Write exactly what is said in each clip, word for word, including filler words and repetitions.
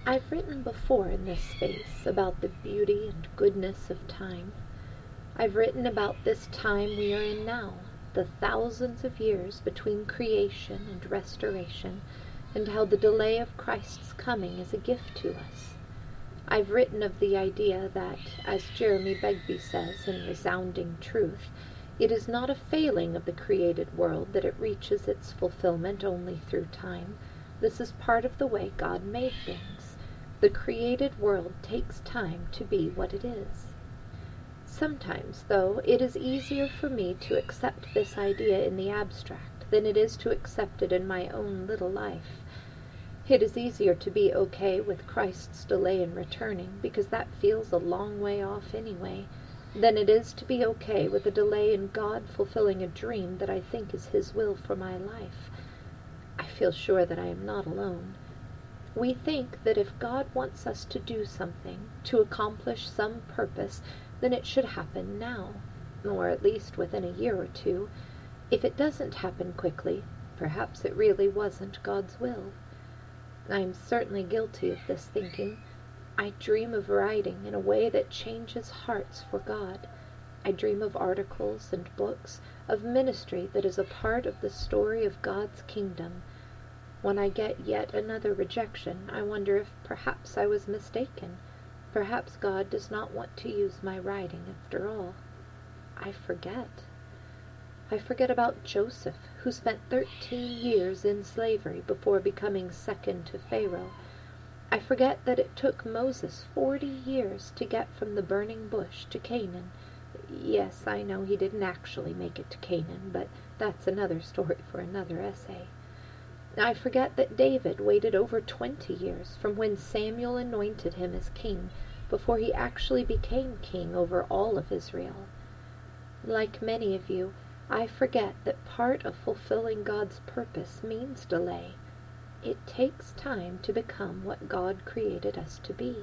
I've written before in this space about the beauty and goodness of time. I've written about this time we are in now, the thousands of years between creation and restoration, and how the delay of Christ's coming is a gift to us. I've written of the idea that, as Jeremy Begbie says in Resounding Truth, it is not a failing of the created world that it reaches its fulfillment only through time. This is part of the way God made things. The created world takes time to be what it is. Sometimes, though, it is easier for me to accept this idea in the abstract than it is to accept it in my own little life. It is easier to be okay with Christ's delay in returning, because that feels a long way off anyway, than it is to be okay with a delay in God fulfilling a dream that I think is His will for my life. I feel sure that I am not alone. We think that if God wants us to do something, to accomplish some purpose, then it should happen now, or at least within a year or two. If it doesn't happen quickly, perhaps it really wasn't God's will. I am certainly guilty of this thinking. I dream of writing in a way that changes hearts for God. I dream of articles and books, of ministry that is a part of the story of God's kingdom. When I get yet another rejection, I wonder if perhaps I was mistaken. Perhaps God does not want to use my writing after all. I forget. I forget about Joseph, who spent thirteen years in slavery before becoming second to Pharaoh. I forget that it took Moses forty years to get from the burning bush to Canaan. Yes, I know he didn't actually make it to Canaan, but that's another story for another essay. I forget that David waited over twenty years from when Samuel anointed him as king before he actually became king over all of Israel. Like many of you, I forget that part of fulfilling God's purpose means delay. It takes time to become what God created us to be.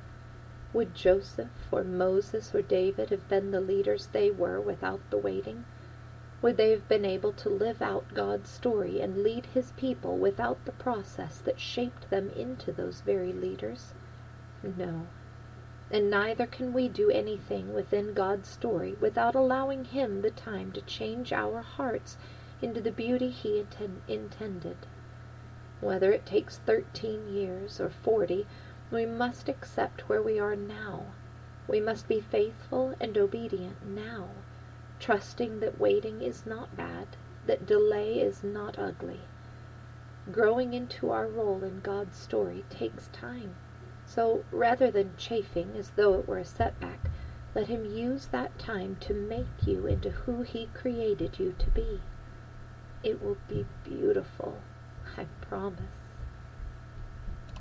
Would Joseph or Moses or David have been the leaders they were without the waiting? Would they have been able to live out God's story and lead His people without the process that shaped them into those very leaders? No. And neither can we do anything within God's story without allowing Him the time to change our hearts into the beauty He intend- intended. Whether it takes thirteen years or forty, we must accept where we are now. We must be faithful and obedient now, trusting that waiting is not bad, that delay is not ugly. Growing into our role in God's story takes time. So, rather than chafing as though it were a setback, let Him use that time to make you into who He created you to be. It will be beautiful, I promise.